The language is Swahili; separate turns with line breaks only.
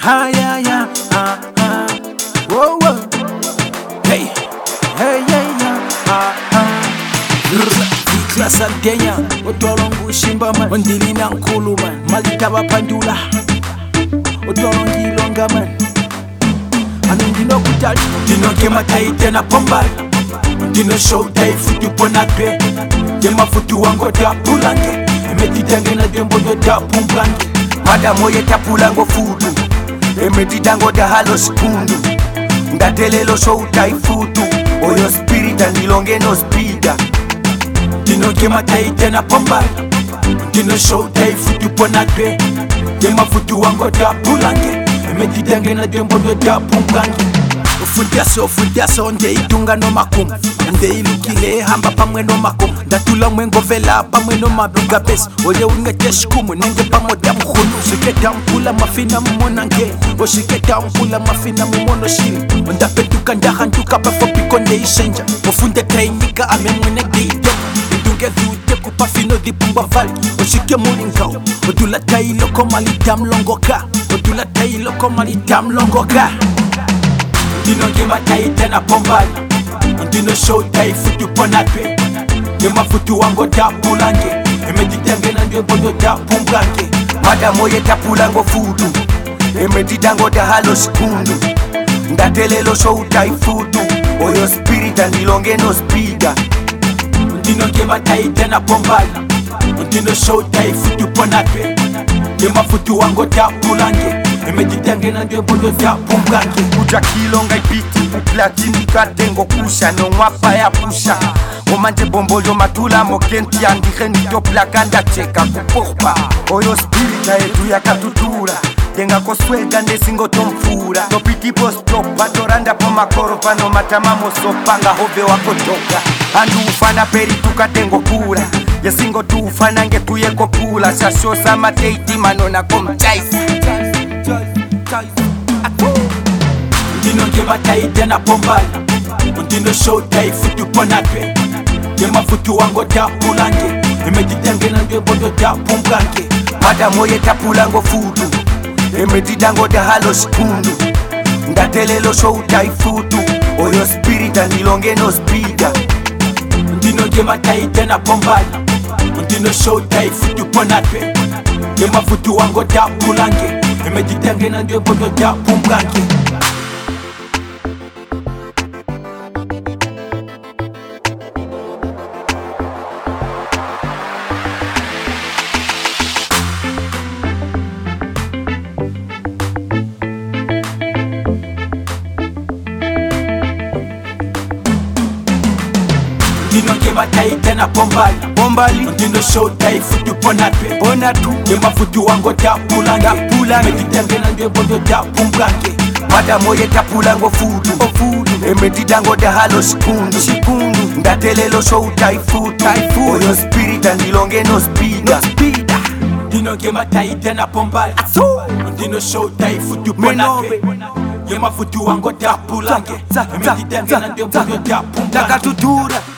Ha yeah yeah, whoa whoa, hey hey yeah yeah, class aldenya, otolongu shimba man, ondili na nkulu man, malitaba pandula, otolongi longa man, anundino kutali, dino kema taite na pombali, dino show tai futu ponape, dema futu wango ta pulange, emetitange na dembo do ta pumbange,
madamo ye ta pulango futu, emetitango da halo sikundu, ndatelelo show tai futu, oyo spirit andilonge no speeder.
Dino kema taite na pombali, dino show tai futu ponape, dema futu wango ta pulange, emetitange na dembo do ta pumbange. Ufundiaso nde itunga no makum, nde ilukile hamba pamwe no makum, ndatula mwengo vela pamwe no mabluga bes, oye ungete shikumu nenge pamoja mkhunu, shiketa mpula mafina mmonange, o shiketa mpula mafina mmono shiri, ndapetuka ndahanduka pafopiko nde ishenja, ufunde tainika ame mwene geite, ndunge dhute kupafino dipumba vali, o shike mulingao, odula tailo komalitam longoka, odula tailo komalitam longoka. Dino kema taite na pombali, dino show tai futu ponape, dema futu wango ta pulange, emetitange na ndio bodo ta pumbange.
Madamo ye ta pulango futu, emetitango da halo sikundu, ndatelelo show tai futu, oyo spirit andilonge no speeder.
Dino kema taite na pombali, dino show tai futu ponape, dema futu wango ta pulange, emetitange na ndio bodo ta pumbange.
Kuja kilonga ipiti, platini katengo kusha, no mwapa ya pusha. Omante bombolyo matula mokenti andire nito plakanda cheka kupopa. Oyo spirit aetu ya katutura, tenga koswega nesingo tomfura. Topiti postopa, toranda po makoropa no matamamo sopanga hove wako toka. Andu ufana peri tukatengo kura, yesingo tu ufana nge tuyeko pula. Shashosa mateiti manona komchaisi.
Dino kema taite na pombali, dino show tai futu ponape, dema futu wango ta pulange, emetitange na ndio bodo ta pumbange.
Madamo ye ta pulango futu, emetitango da halo sikundu, ndatelelo show tai futu, oyo spirit andilonge no speeder.
Dino kema taite na pombali, dino show tai futu ponape, dema futu wango ta pulange, emetitange na ndio bodo ta pumbange. Dino kema taite na pombali, dino show tai futu ponape, dema futu wango ta pulange, emetitange na ndio bodo ta pumbange.
Madamo ye ta pulango futu, emetitango da halo sikundu, ndatelelo show tai futu, oyo spirit andilonge no speeder.
Dino kema taite na pombali, dino show tai futu ponape, dema futu wango ta pulange, emetitange na ndio bodo ta pumbange.